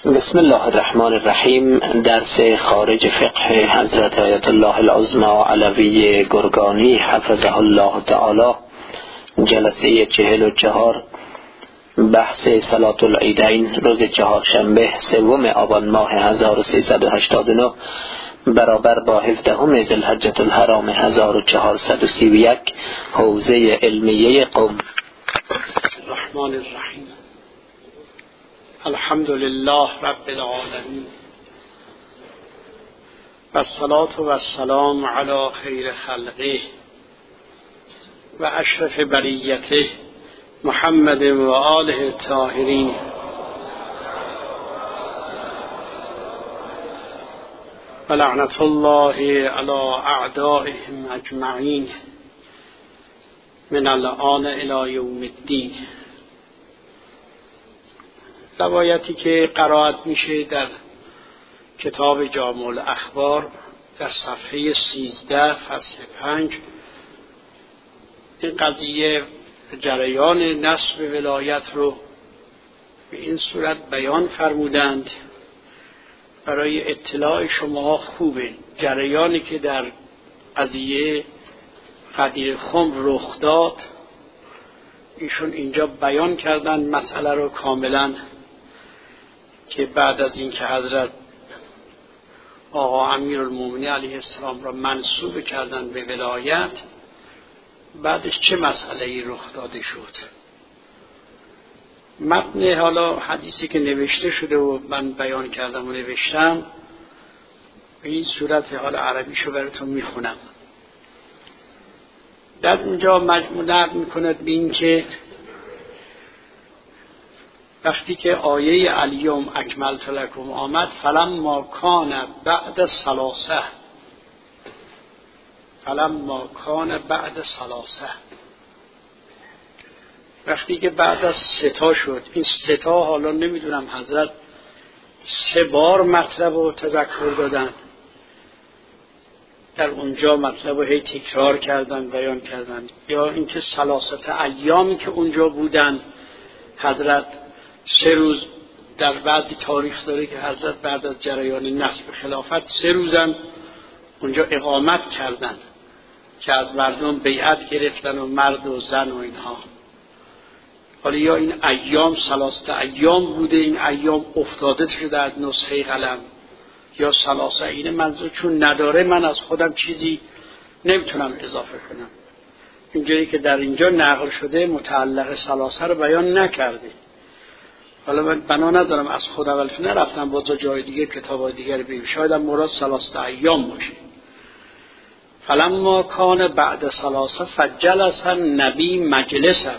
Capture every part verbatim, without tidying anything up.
بسم الله الرحمن الرحیم. درس خارج فقه حضرت آیت الله العظمی علوی گرگانی حفظه الله تعالی، جلسه چهل و چهار، بحث صلاة العیدین روز چهارشنبه سوم آبان ماه هزار و سیصد و هشتاد و نه برابر با هفدهم ذوالحجة الحرام هزار و چهارصد و سی و یک، حوزه علمیه قم. الرحمن الرحیم. الحمد لله رب العالمین و الصلاة و السلام علی خیر خلقه و اشرف بریته محمد و آله الطاهرین و لعنت الله علی اعدائهم اجمعین من الآن الی یوم الدین. روایتی که قرائت میشه در کتاب جامع الاخبار در صفحه سیزده فصل پنج، این قضیه جریان نسب ولایت رو به این صورت بیان فرمودند. برای اطلاع شما خوبه جریانی که در قضیه غدیر خمر رخ داد، ایشون اینجا بیان کردن مسئله رو کاملا، که بعد از اینکه حضرت آقا امیرالمومنین علیه السلام را منصوب کردن به ولایت، بعدش چه مسئله‌ای رخ داده شد. متن حالا حدیثی که نوشته شده و من بیان کردم و نوشتم به این صورت حال عربیشو براتون میخونم. در اونجا مجموع نقل میکند به این که وقتی که آیه الیوم اکملت لکم آمد، فلما کان بعد ثلاثه فلما کان بعد ثلاثه وقتی که بعد از ستا شد، این ستا حالا نمیدونم حضرت سه بار مطلب رو تذکر دادن، در اونجا مطلب رو هی تکرار کردن بیان کردن، یا اینکه ثلاثه ایامی که اونجا بودن حضرت سه روز، در بعضی تاریخ داره که حضرت بعد از جریان نصب خلافت سه روزم اونجا اقامت کردن که از مردم بیعت گرفتن و مرد و زن و اینها. حالا یا این ایام ثلاثه ایام بوده، این ایام افتاده شده از نسخه قلم، یا ثلاثه. این منظور چون نداره من از خودم چیزی نمیتونم اضافه کنم. اینجایی که در اینجا نقل شده متعلق ثلاثه رو بیان نکرده. حالا من بنا ندارم از خودم، ولی نرفتم با جای دیگه کتابای دیگر ببینم، شاید هم مراد ثلاثه ایام باشه. فلما کان بعد ثلاثه فجلس النبی مجلسه،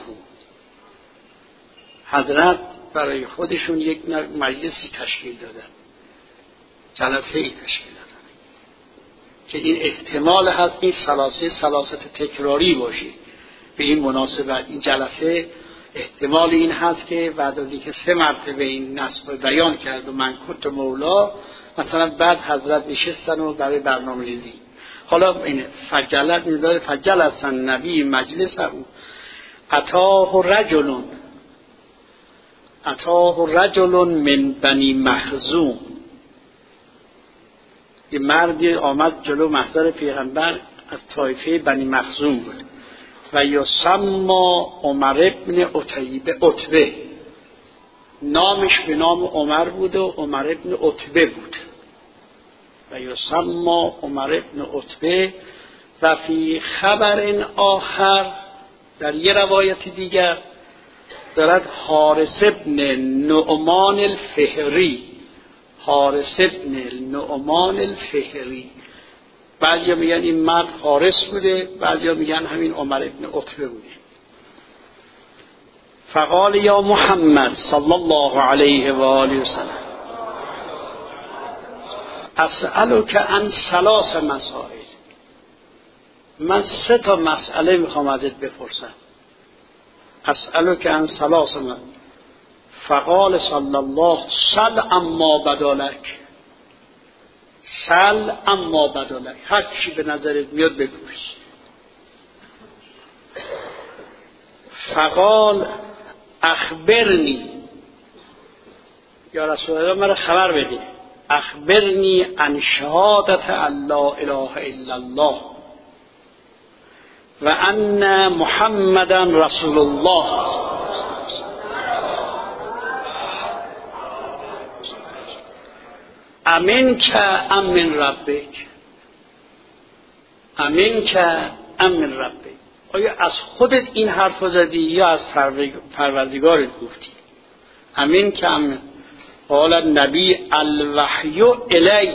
حضرت برای خودشون یک مجلسی تشکیل دادن، جلسه ای تشکیل دادن که این احتمال هست این ثلاثه ثلاثه تکراری باشه. به این مناسبت این جلسه احتمال این هست که بعد از اینکه سه مرتبه این نصب بیان کرد و من کنت مولا، مثلا بعد حضرت نشستن و برای برنامه ریزی. حالا این فجلت می‌داره فجلس النبی مجلسه اتاه رجل اتاه رجل من بنی مخزوم، یه مردی آمد جلو محضر پیغمبر از طایفه بنی مخزوم بود و یسما عمر ابن عتبه، نامش به نام عمر بود و عمر ابن عتبه بود. و یسما عمر ابن عتبه و فی خبر آخر، در یه روایت دیگر دارد حارث ابن نعمان الفهری، حارث ابن نعمان الفهری. بعضیا میگن این مرد حارث بوده، بعضیا میگن همین عمر ابن عتبه بوده. فقال یا محمد صلی الله علیه و آله و سلم اسألک عن ثلاث مسائل، من سه تا مسئله میخوام ازت بپرسم. اسألک عن ثلاث مسائل. فقال صلی الله سل اما بدالک، سل اما بدالک، هر چی به نظرت میاد بپرس. فقال اخبرنی یا رسول الله مرا خبر بده، اخبرنی عن شهادت ان لا اله الا الله و ان محمدا رسول الله. امین که امن ربک، امین که امن ربک. آیا از خودت این حرف زدی یا از پروردگارت گفتی؟ امین که امن. قال النبی الوحی الی،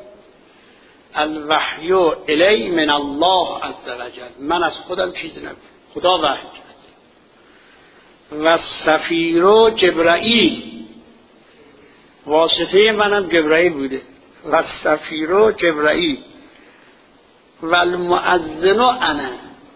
الوحی الی من الله عز وجل. من از خودم چیزی نگفتم، خدا وحی کرد. و سفیر جبرائیل، واسطه منم جبرائیل بوده. و سفیر جبرائیل و المؤذن انا،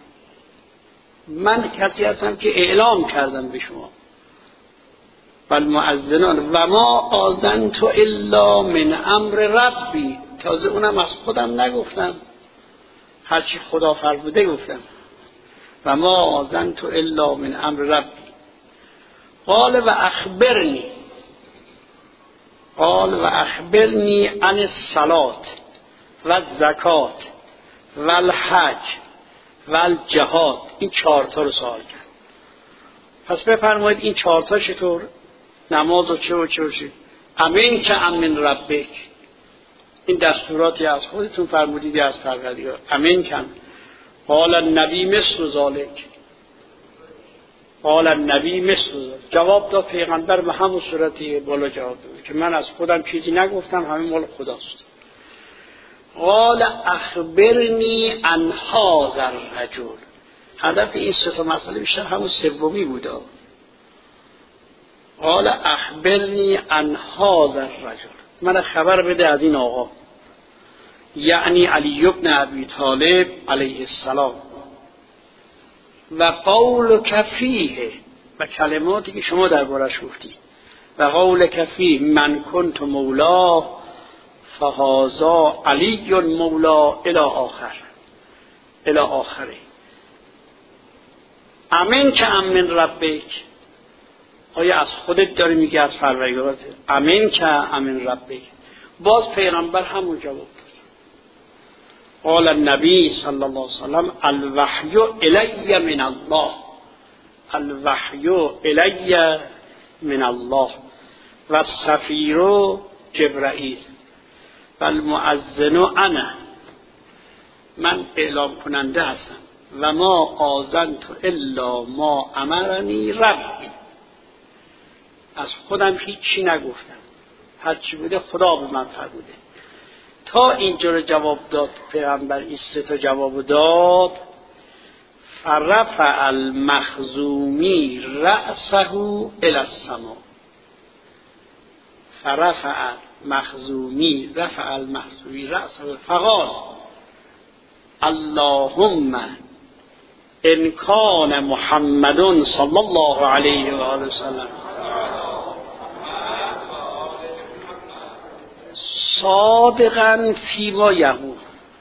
من کسی هستم که اعلام کردم به شما. و المؤذنان و ما آذنت الا من امر ربی، تازه اونم از خودم نگفتم، هرچی خدا فرموده گفتم. و ما آذنت الا من امر ربی. قال و اخبرنی، قال و اخبرنی عن الصلات و الزکات و الحج و الجهاد. این چهار تا رو سوال کرد. پس بفرمایید این چهار تا چطور؟ نماز و چه و چه و چه. امین که امن ربک، این دستوراتی از خودتون فرمودید از پروردگار. امین که. قال النبی مثل ذالک، قال النبی مثل ذالک. جواب داد پیغمبر به همون صورتی بالا جواب داد که من از خودم چیزی نگفتم، همین مال خداست. قال اخبرنی عن هذا الرجل. هدف این سه تا مسئله بیشتر همون سومی بود. قال اخبرنی عن هذا الرجل، من خبر بده از این آقا، یعنی علی ابن ابی طالب علیه السلام. و قولک فیه، و کلماتی که شما دربارش گفتید. و قولک فیه من کنت مولا فهذا علی مولا الی آخر، الی آخره. امین که امن ربک، آیا از خودت داری میگی از پروردگارت؟ امین که امن ربک. باز پیغمبر همون جواب داد. قال النبی صلی الله علیه وسلم الوحی الی من الله، الوحی الی من الله و السفیر جبرائیل و المؤذن انا، من اعلام کننده هستم. و ما آذنت الا ما امرنی ربی، از خودم هیچی نگفتم، هر چی بوده خدا به من فرموده. تا اینجا جواب داد پیغمبر، این سه تا جواب داد. فرفع المخزومی رأسه الی السماء، فرفع مخزومی رفع المخزومی رأسه فقال اللهم ان کان محمد صلی الله علیه و آله وسلم صادقا فیما یقول.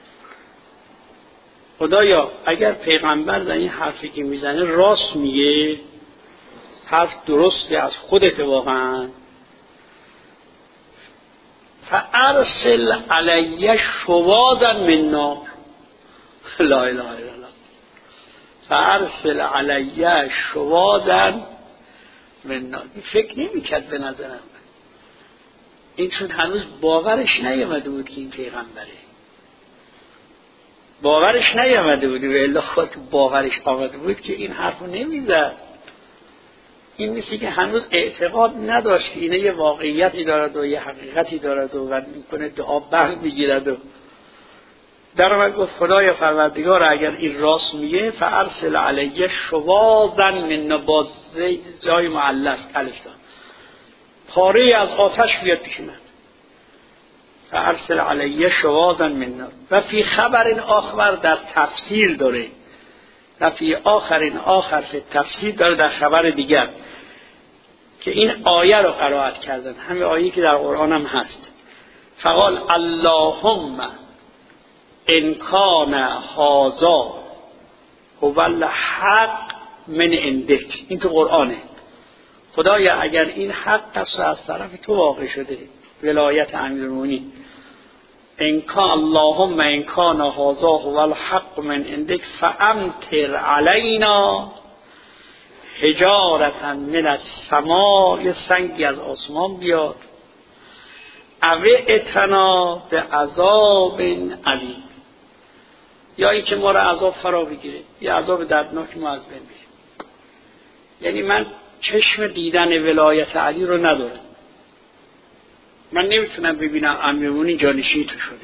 خدایا اگر پیغمبر در این حرفی که میزنه راست میگه، حرف درسته از خودت واقعا، فارسل علی شواظا من نار، لا اله الا الله، فارسل علی شواظا من نار. فکر نمیکرد به نظرم این، چون هنوز باورش نیامده بود که این پیغمبره، باورش نیامده بود. و الا خود باورش آمده بود که این حرفو نمیزد. این مثل که هنوز اعتقاد نداشت که اینه یه واقعیتی دارد و یه حقیقتی دارد و و میکنه دعا برد میگیرد. و در من گفت خدای پروردگار اگر این راست میگه فارسل علیه شواظا من نار، زای معلق الف داد، پاره از آتش بیاد پیش من. فارسل علیه شواظا من نار. و فی خبر آخر در تفسیر داره، و فی آخرین آخر فی تفسیر داره در خبر دیگر که این آیه رو قرائت کردن، همین آیه که در قرآن هم هست. فقال اللهم ان کان هذا هو الحق من عندک، این تو قرآنه. خدایا اگر این حق است از طرف تو واقع شده، ولایت امیرالمومنین، ان کان اللهم ان کان هذا هو الحق من عندك فامطر علینا حجارة من السماء، یه سنگی از آسمان بیاد، او ائتنا بعذاب علیم، یا اینکه ما را عذاب فرا بگیره، یا عذاب دردناک ما از بین بره. یعنی من چشم دیدن ولایت علی رو ندارم، من نمیتونم ببینم امیرالمومنین جانشین تو شده،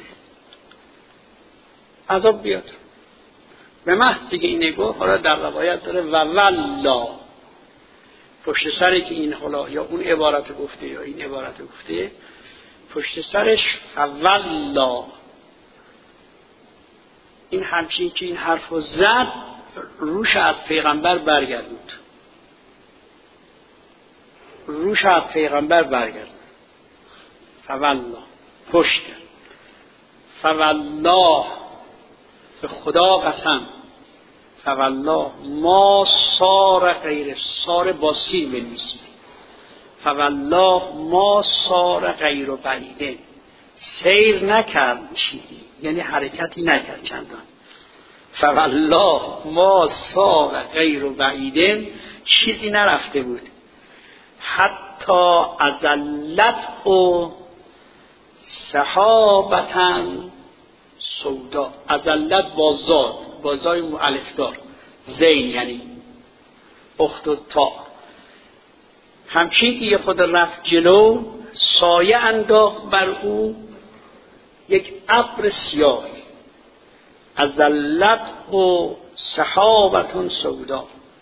عذاب بیاد. به محضی که اینه گفت، حالا در روایت داره و والله، پشت سری که این حالا یا اون عبارت گفته یا این عبارت گفته، پشت سرش والله، این همچین که این حرف رو زد روش از پیغمبر برگردوند، روش از پیغمبر برگردوند. فوالله، پشت کرد. فوالله، به خدا قسم، فوالله ما صار غیر، صار با سین بنویسید، فوالله ما صار غیر بعیده، سیر نکرد چیزی، یعنی حرکتی نکرد چندان. فوالله ما صار غیر بعیده، چیزی نرفته بود، حتی ازلت و سحابتن سودا، ازلت با زاد، با زای مؤلفدار، زین یعنی اخت و تا، همچین که یه خود رفت جلو، سایه انداخت بر او یک ابر سیاه، ازلت و سحابتون سودا،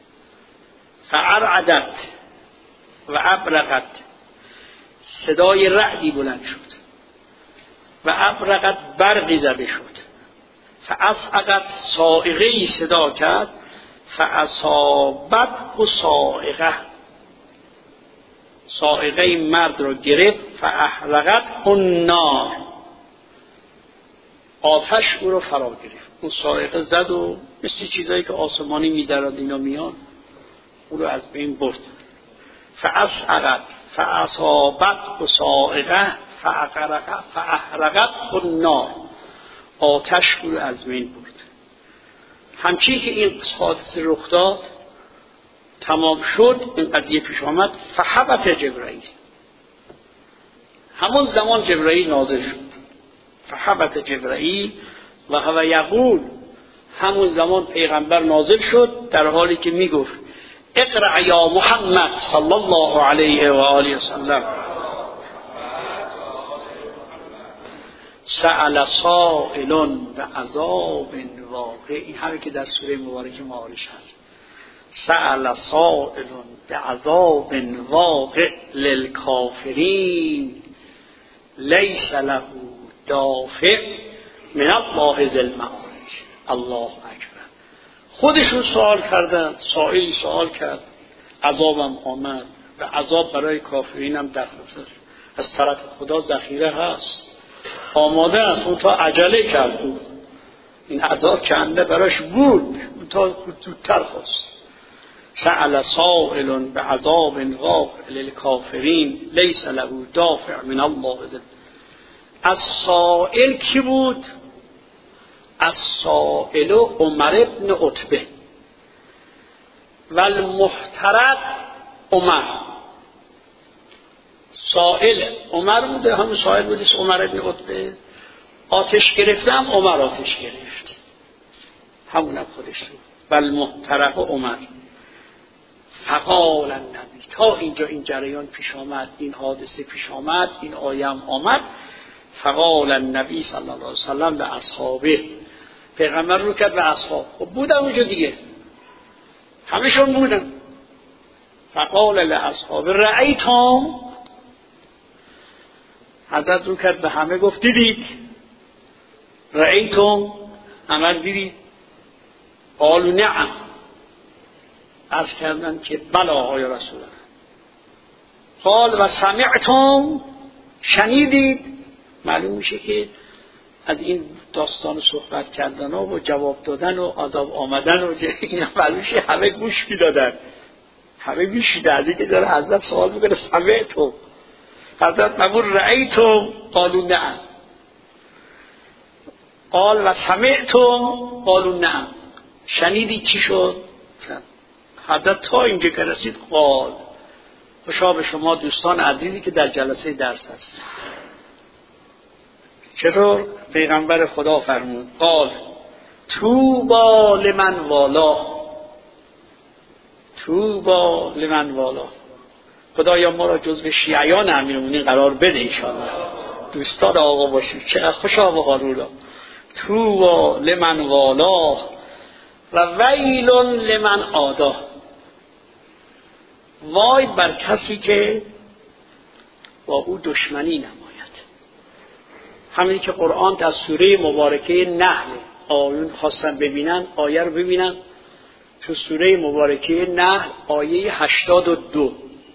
فارعدت و ابرقت، صدای رعدی بلند شد و ابرقت، برقی زده شد، فاصعقت، صاعقه‌ای صدا کرد، فاصابت و صاعقه، صاعقه مرد رو گرفت، فاحرقت النار، آتش او رو فرا گرفت. اون صاعقه زد و مثل چیزایی که آسمانی می‌درد اینا میان، او رو از بین برد. فاصعقت فاصابت و صاعقه فاحرقت فاحرقت النار، آتش او رو از بین برد. همچین که این حادثه رخ داد، تمام شد، این قضیه پیش آمد، فحبط جبرائیل، همون زمان جبرائیل نازل شد، فحبط جبرائیل و هو یقول، همون زمان پیغمبر نازل شد در حالی که میگفت اقرأ یا محمد صلی الله علیه و آله و سلم، سأل سائل بعذاب واقع، این همه که در سوره مبارکه معارج هست، سأل سائل بعذاب واقع للکافرین لیس له دافع من الله ذی المعارج. الله اکبر. خودشون سوال کردن، سائلی سوال کرد، عذابم آمد و عذاب برای کافرینم در از طرف خدا ذخیره هست، آماده است، اون تا عجله کرد بود، این عذاب چنده براش بود، اون تا زودتر خواست. سأل سائل بعذاب واقع للکافرین لیس له دافع من الله ذی. از سائل کی بود؟ از سائل عمر ابن عتبه و المحترق عمر. سائل عمر بوده، همون سائل بوده عمر ابن عتبه، آتش گرفتم عمر آتش گرفت، همونم خودش رو. و المحترق عمر. فقال النبی، تا اینجا این جریان پیش آمد، این حادثه پیش آمد، این آیه هم آمد. فقال النبی صلی الله علیه وسلم به اصحابه، پیغمبر رو کرد به اصحاب، خب بودم اونجا دیگه، همشون بودم. فقال لاصحاب رأیتم، حضرت رو کرد به همه گفت دیدید؟ رأیتم، عمل دیدید؟ قالوا نعم، عرض کردن که بلا یا رسول الله. قال و سمعتم، شنیدید؟ معلوم میشه که از این داستان صحبت کردن و جواب دادن و عذاب آمدن و این معلوم میشه همه گوش میدادن، همه میشیدن که داره حضرت سوال میکنه سمعتم، حضرت نمون رأیتم قالوا نعم، قال و سمعتم قالوا نعم، شنیدی چی شد؟ حضرت تا اینجا که رسید قال. خوشا به شما دوستان عزیزی که در جلسه درس هست. چطور؟ پیغمبر خدا فرمود قال طوبی لمن والا، طوبی لمن والا. خدایا ما را جزو شیعیان امیرالمومنین قرار بده انشاءالله، دوستان آقا باشیم. چقدر خوشا به حالولا. طوبی لمن والا و ویل لمن عادا. وای بر کسی که با او دشمنی نماید. همین که قرآن در سوره مبارکه نحل آیون خواستن ببینن، آیه رو ببینن تو سوره مبارکه نحل آیه هشتاد و دو.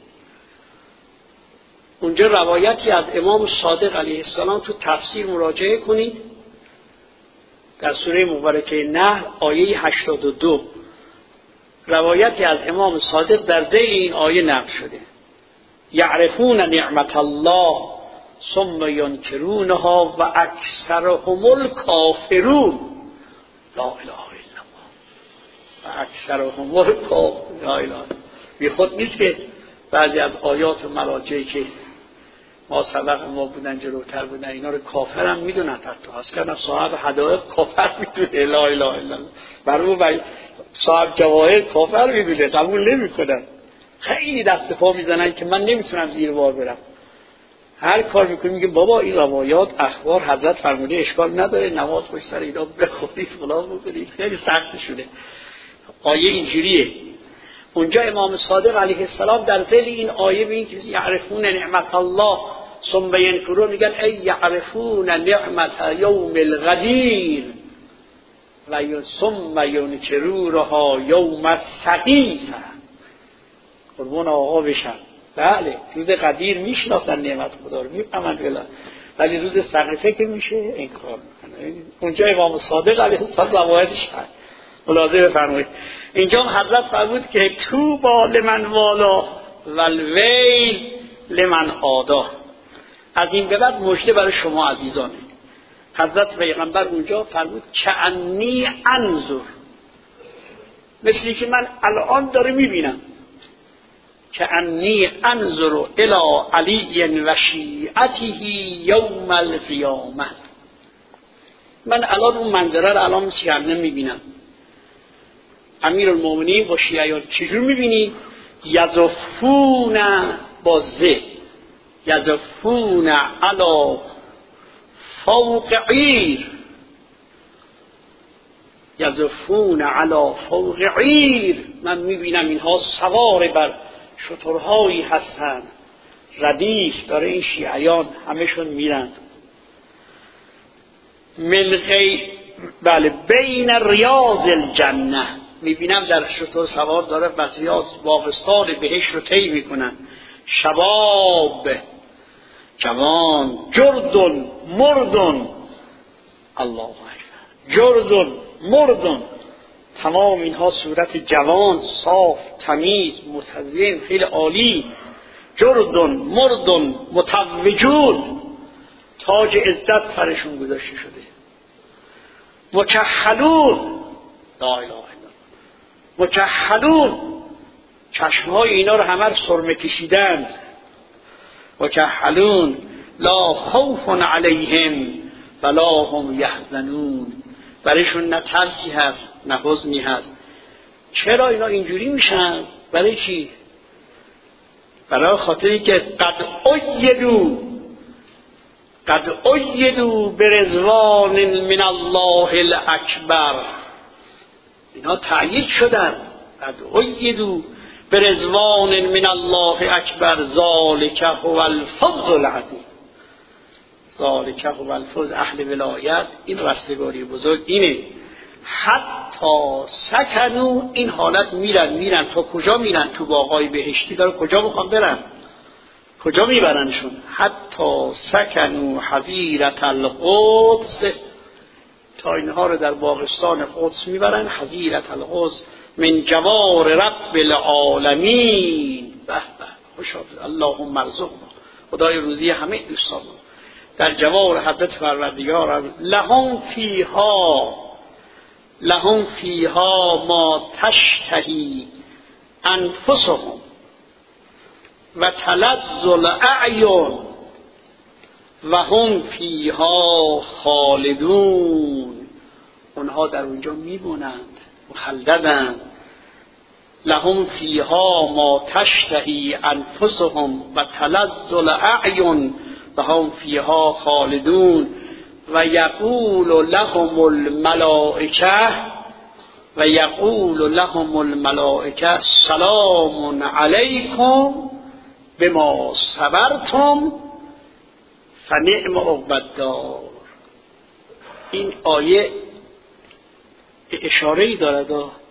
اونجا روایتی از امام صادق علیه السلام تو تفسیر مراجعه کنید. در سوره مبارکه نحل آیه هشتاد و دو روایتی از امام صادق در ذیل این آیه نقل شده. یعرفون نعمت الله ثم ینکرونها و اکثرهم الکافرون. لا اله الا الله. و اکثرهم الکافرون. لا اله. بی خود نیست که بعضی از آیات و مراجعی که ما سبق ما بودن جلوتر بودن اینا رو کافر هم میدونن. حتی هست کردن صاحب حدائق کافر میدونه. لا اله الا الله. برای صاحب جواهر کافر میدونه، قبول نمی کنن. خیلی دست پا میزنن که من نمیتونم زیر بار برم. هر کار میکنی میگه بابا این روایات اخبار حضرت فرموده اشکال نداره، نماز خوش سر اینا بخونی فلان بکنی. خیلی سخت شده. آیه اینجوریه. اونجا امام صادق علیه السلام در ذیل این آیه میگه که یعرفون نعمت الله ثم ینکرون، میگن ای یعرفون نعمت یوم الغدیر و ثم ینکرونها یوم السقیفه. قربون آقا بشن. بله روز قدیر میشناسن نعمت خدا رو، میفهمن، ولی روز سقیفه که میشه انکار میکنن. اونجا امام صادق علیه السلام روایتش هست، ملاحظه بفرمایید. اینجا حضرت فرمود که طوبی لمن والا و الویل لمن عادا. از این به بعد مژده برای شما عزیزانه. حضرت پیغمبر اونجا فرمود کأنی انظر، مثلی که من الان داره میبینم. کأنی انظر الی علی و شیعته یوم القیامه. من الان اون منظره رو الان سیرنه میبینم. امیرالمومنین با شیعیان چجور میبینی؟ یزفون با زه، یزفون علی فوق عیر، یزفون علی فوق عیر. من میبینم اینها سوار بر شترهایی هستن، ردیف داره این شیعیان همشون میرن. ملقی بله بین ریاض الجنه، میبینم در شتر سوار داره بسیار باغستان بهشت رو طی میکنن. شباب جوان، جردن مردن، الله اکبر، جردن مردن، تمام اینها صورت جوان، صاف، تمیز، متزین، خیلی عالی. جردن مردن متوجون، تاج عزت سرشون گذاشته شده. مکحلون، لا اله الا الله، مکحلون، چشمهای اینا رو همه رو سرمه کشیدن. مکحلون لا خوف علیهم ولا هم یحزنون، برایشون نه ترسی هست نه حزنی هست. چرا اینا اینجوری میشن؟ برای چی؟ برای خاطری که قد ایدو قد ایدو برضوان من الله الاکبر، اینا تأیید شدن. قد ایدو برضوان من الله اکبر ذالک هو الفوز العظیم. ذالک هو الفوز، اهل ولایت این رستگاری بزرگ اینه. حتی سکنو، این حالت میرن میرن تا کجا میرن؟ تو باغای بهشتی داره، کجا میخوان برن؟ کجا میبرنشون؟ حتی سکنو حظیرة القدس، تا اینها رو در باغستان قدس میبرن. حظیرة القدس من جوار رب العالمین. به به خوشا اللهم ارزقنا، خدای روزی همه دوستان در جوار حضرت پروردگار. لهم فیها لهم فیها ما تشتهی انفسهم و تلذ الاعین و هم فیها خالدون. اونها در اونجا میمونند، مخلدند. لهم فیها ما تشتهی انفسهم و تلذ الاعین و هم فیها خالدون. و یقول لهم الملائکه و یقول لهم الملائکه سلام علیکم بما صبرتم فنعم عقبی الدار. این آیه اشاره‌ای دارد،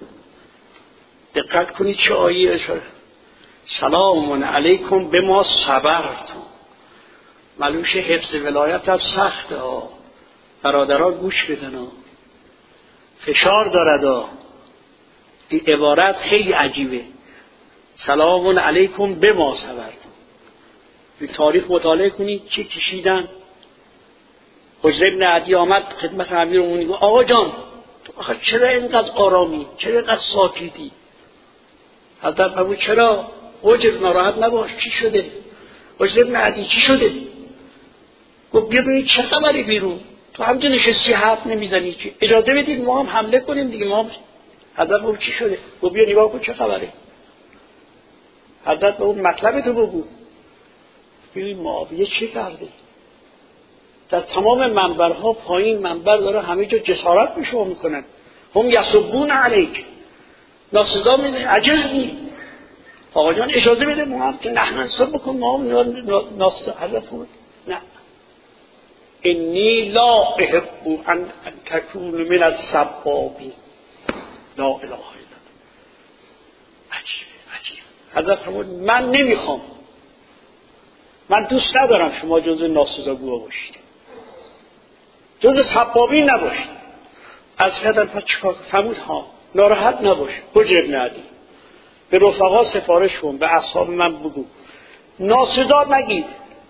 دقت کنید چه آیه اشاره. سلام علیکم بما صبرتم. معلومش حفظ ولایت هم سخته ها، برادران گوش بدن ها، فشار دارد ها. این عبارت خیلی عجیبه، سلام علیکم بما صبرتم. این تاریخ مطالعه کنید چی کشیدن. حجر ابن عدی آمد خدمت امیرالمومنین گفت آقا جان آخه چرا اینقدر آرامی، چرا اینقدر ساکتی؟ حضرت فرمود چرا؟ حجر ناراحت نباش، چی شده؟ حجر ابن عدی چی شده؟ گفت بیا ببینید چه خبری بیرون، تو همچه نشستی حرف نمیزنی، چی؟ اجازه بدید ما هم حمله کنیم دیگه. ما هم حضرت فرمود چی شده؟ گفت بیا نگاه کن چه خبره. حضرت فرمود مطلب تو بگو. ببین معاویه چه کرده؟ در تمام منبرها پایین منبر داره همه جا جسارت به شما میکنن. هم یسبون علیک، ناسزا میدن، عجزی. آقا جان اجازه بده ما هم که نحن انصاب بکن، ما هم ناسزا. حضرت فرمود نه، انی لا احب ان تکون من السبابین لا اله الا الله. عجیب عجیب. حضرت فرمود من نمیخوام، من دوست ندارم شما جزء ناسزاگوها باشید، جزء سبابین نباشید. از کدر پس چکار فرمود ها ناراحت نباش. حجر ابن عدی به رفقا سفارش کن، به اصحاب من بگو ناسزا نگید،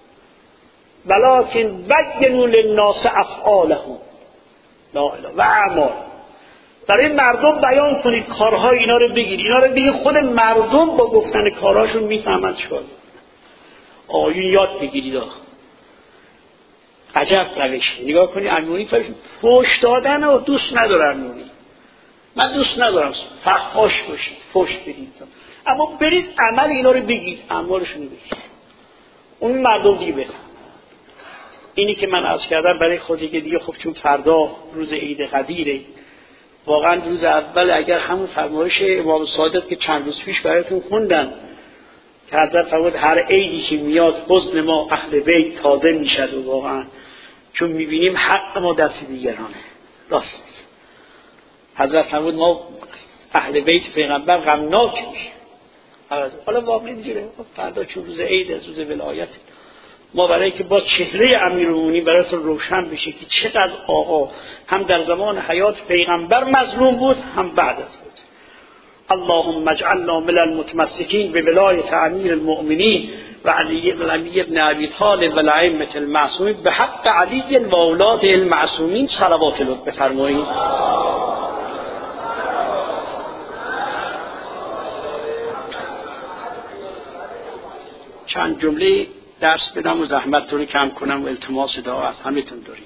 ولکن بینوا للناس افعالهم لا اله و اعمال. برای مردم بیان کنید کارهای اینا رو بگید، اینا رو بگید خود مردم با گفتن کارهاشون میفهمند چیکار. آیون یاد بگیرید. عجب روش. نگاه کنید امیرالمومنین فرش فحش دادن رو دوست نداره امیرالمومنین. من دوست ندارم فحاش باشید، فحش بدید، اما برید عمل اینا رو بگید، اعمالشون رو بگید، اون مردم دیگه بفهمن. اینی که من عرض کردم برای خودی که دیگه خب چون فردا روز عید قدیره، واقعا روز اول اگر همون فرمایش امام صادق که چند روز پیش براتون خوندن که حضرت فرمود هر عیدی که میاد حزن ما اهل بیت تازه میشد، و واقعا چون میبینیم حق ما دست دیگرانه. راست میگه حضرت فرمود ما اهل بیت پیغمبر غمناک میشه. حالا واقعا اینجوره، فردا چون روز عید، روز ولایت، ما برای که با چهره امیرالمومنین براتون روشن بشه که چقدر آقا هم در زمان حیات پیغمبر مظلوم بود، هم بعد از بود. اللهم اجعلنا من المتمسکین بولایت امیر المؤمنین و علی بن ابی طالب و الائمه المعصومین به حق علی و اولاده المعصومین صلوات الله بفرمایید. چند جمله درس بدم و زحمتتون رو کم کنم و التماس دعا از همه‌تون داریم.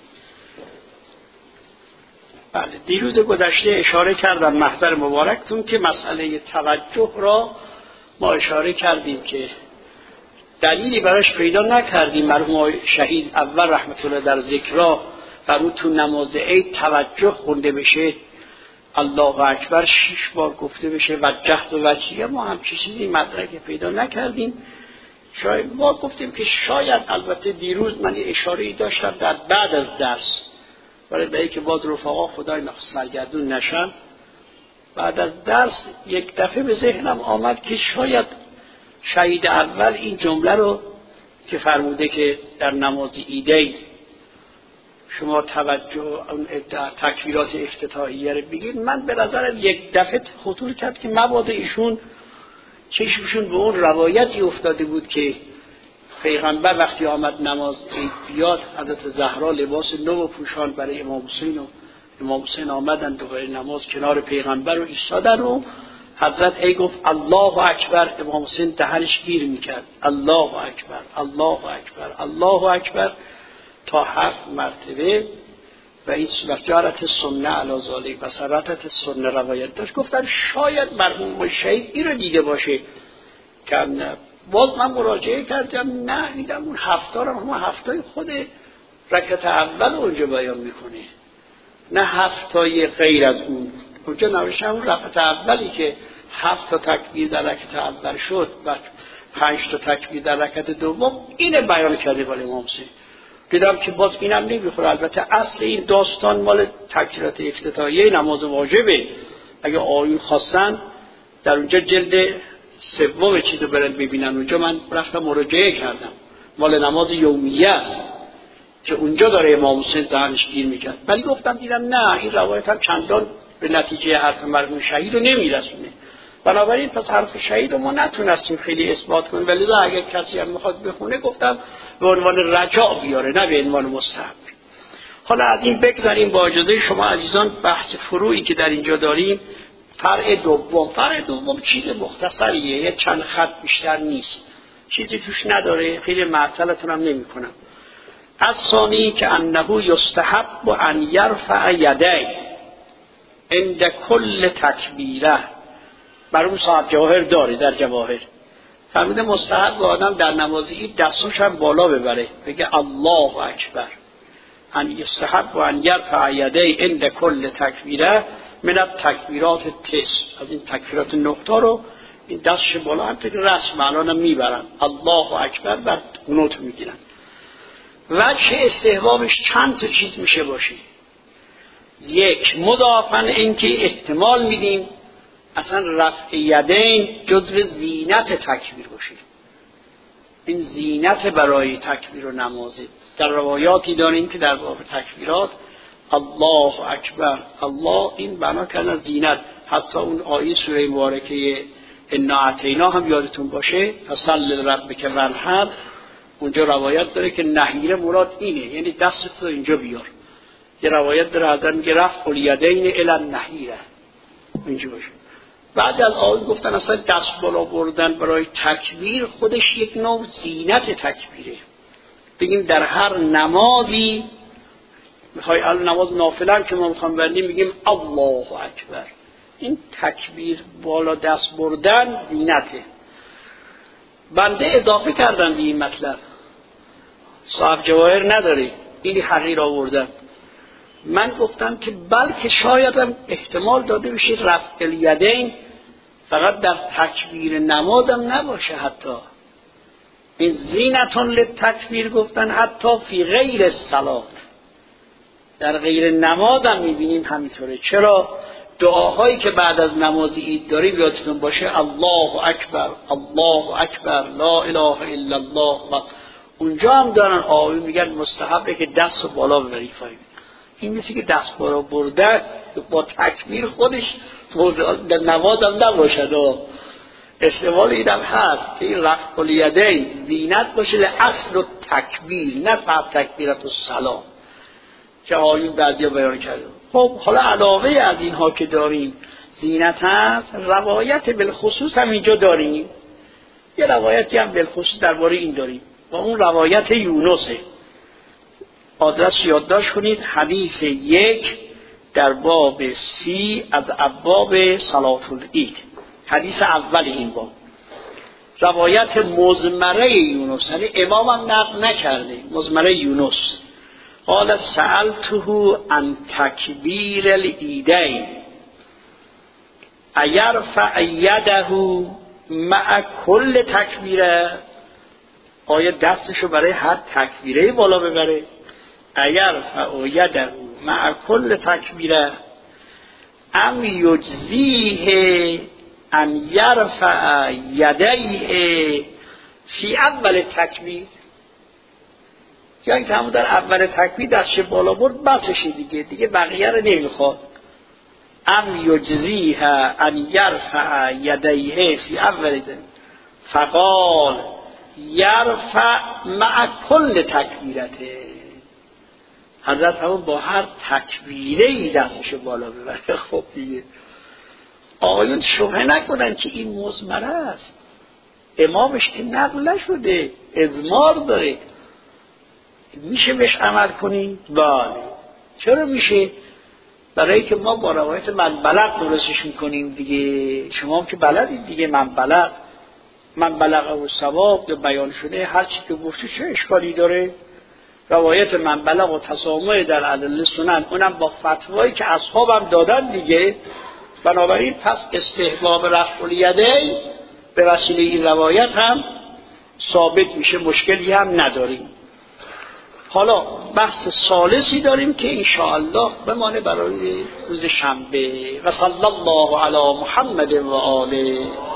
بله، دیروز گذشته اشاره کردم محضر مبارکتون که مسئله توجه را ما اشاره کردیم که دلیلی براش پیدا نکردیم. مرحوم شهید اول رحمت الله در ذکرها فرمود تو نماز عید توجه خونده بشه، الله اکبر شش بار گفته بشه، وجهت و وجهیه. ما هم چیزی مدرک پیدا نکردیم. شاید ما گفتیم که شاید، البته دیروز من اشاره‌ای داشتم در بعد از درس، برای برای که باز رفقا خدای سرگردون نشن، بعد از درس یک دفعه به ذهنم آمد که شاید شهید اول این جمله رو که فرموده که در نماز عیدین شما توجه اون تکبیرات افتتاحیه رو بگید، من به نظرم یک دفعه خطور کرد که مبادا ایشون چشمشون به اون روایتی افتاده بود که پیغمبر وقتی آمد نماز بیاد حضرت زهرا لباس نو پوشان برای امام حسین و امام حسین آمدن دوباره نماز کنار پیغمبر و ایستادن و حضرت ای گفت الله اکبر، امام حسین دهنش گیر میکرد الله اکبر الله اکبر الله اکبر تا هفت مرتبه و این وجارت سنه علی ذالک و ثبتت سنه روایت داشت. گفتن شاید مرحوم شهید این رو دیده باشه که باز من مراجعه کردم نه دیدم اون هفتا رو همون هفتای خود رکعت اول اونجا بیان میکنه، نه هفتای غیر از اون. اونجا نوشته اون رکعت اولی که هفت تا تکبیر در رکعت اول شد و پنج تا تکبیر در رکعت دوم اینه بیان کرده ولی امام حسین. دیدم که باز اینم نمیخوره. البته اصل این داستان مال تکبیرات افتتاحیه نماز واجبه. اگه آیون خواستن در اونجا جلد سوم چیزو برن ببینن، اونجا من رفتم مراجعه کردم، مال نماز یومیه است که اونجا داره امام حسین دهنش گیر میکرد. ولی گفتم دیدم نه این روایت هم چندان به نتیجه حرف مرحوم شهید رو نمیرسونه، بنابراین پس حرف شهید رو ما نتونستیم خیلی اثبات کنیم. ولی اگر کسی هم میخواد بخونه گفتم به عنوان رجاء بیاره نه به عنوان مستحب. حالا از این بگذاریم با اجازه شما عزیزان بحث فروعی که در اینجا داریم. فرع دوم، فرع دوم چیز مختصریه، یه چند خط بیشتر نیست، چیزی توش نداره، خیلی معطلتون هم نمی کنم. از ثانی که انه یستحب ان یرفع یدی عند کل تکبیره، بر اون صاحب جواهر داره در جواهر فرموده مستحب به آدم در نماز عید دستوش هم بالا ببره بگه الله اکبر. ان یستحب ان یرفع یدی عند کل تکبیره من تکبیرات تس، از این تکبیرات نقطه رو این دستش بالا هم تک رسم الانم میبرن الله اکبر بر نوت میگیرن. وجه استحبابش چند تا چیز میشه باشه. یک، مضافاً اینکه احتمال میدیم اصلا رفع یدین جزو زینت تکبیر باشه، این زینت برای تکبیر و نمازه. در روایاتی داریم که در باب تکبیرات الله اکبر الله این بنا کردن زینت. حتی اون آیه سوره مبارکه انا اعطینا هم یادتون باشه فصل لربک وانحر، اونجا روایت داره که نحیره مراد اینه، یعنی دستت رو اینجا بیار. یه روایت داره حضرت میگه رفع الیدین الی النحیره اینجا باشه. بعد از آیه گفتن اصلا دست بالا بردن برای تکبیر خودش یک نوع زینت تکبیره. بگیم در هر نمازی میخوای الان نماز نافله که ما میخوام بردیم میگیم الله اکبر، این تکبیر بالا دست بردن زینته. بنده اضافه کردم به این مطلب، صاحب جواهر نداره این حقیر آوردم. من گفتم که بلکه شاید هم احتمال داده بشه رفع الیدین فقط در تکبیر نمازم نباشه، حتی این زینتون للتکبیر گفتن حتی فی غیر الصلاه، در غیر نماز هم میبینیم همینطوره. چرا؟ دعاهایی که بعد از نماز عید داریم یادتون باشه الله اکبر الله اکبر لا اله الا الله، و اونجا هم دارن آیه میگن مستحبه که دست رو بالا ببری پایین. این مثل که دست بالا بردن با تکبیر خودش در نماز هم نباشد و استعمال اینم هست که این رفع الیدین زینت باشه لاصل و تکبیر، نه فقط تکبیرت الصلاه که آیون بعضی ها بیان کرده. خب حالا علاوه از اینها که داریم زینت هست، روایت بالخصوص هم اینجا داریم، یه روایتی هم بالخصوص درباره این داریم و اون روایت یونسه. آدرس یادداشت کنید، حدیث یک در باب سی از ابواب صلاة العید، حدیث اول این باب، روایت مزمره یونس، یعنی امام هم نقل نکرده، مزمره یونس. قال سألته عن تکبیر العیدین ایرفع یده مع کل تکبیره، آیا دستشو برای هر تکبیره بالا ببره؟ ایرفع یده مع کل تکبیره ام یجزیه ان یرفع یدیه فی اول تکبیر. یا اینکه همون در اول تکبیر دستش بالا برد بسشه دیگه دیگه بقیه رو نمیخواد. ام یجزیها ان یرفع یدیه فی اول دن فقال یرفع مع کل تکبیرته. حضرت همون با هر تکبیره ای دستش بالا ببره. خب دیگه آقایون شبهه نکنن که این مضمره است، امامش که نقل نشده، اضمار داره، میشه بهش عمل کنی؟ بله. چرا میشه؟ برای که ما با روایت من بلغ درستش میکنیم دیگه. شما هم که بلدید دیگه، من بلغ من بلغ و ثواب یا بیان شده هر چی که گفتی چه اشکالی داره؟ روایت من بلغ و تسامح در ادله سنن، اونم با فتوایی که اصحابم دادن دیگه. بنابراین پس استحباب رفع الیدین به وسیله این روایت هم ثابت میشه، مشکلی هم نداریم. حالا بحث ثالثی داریم که انشاءالله بمانه برای روز شنبه. و صلی الله علی محمد و آله.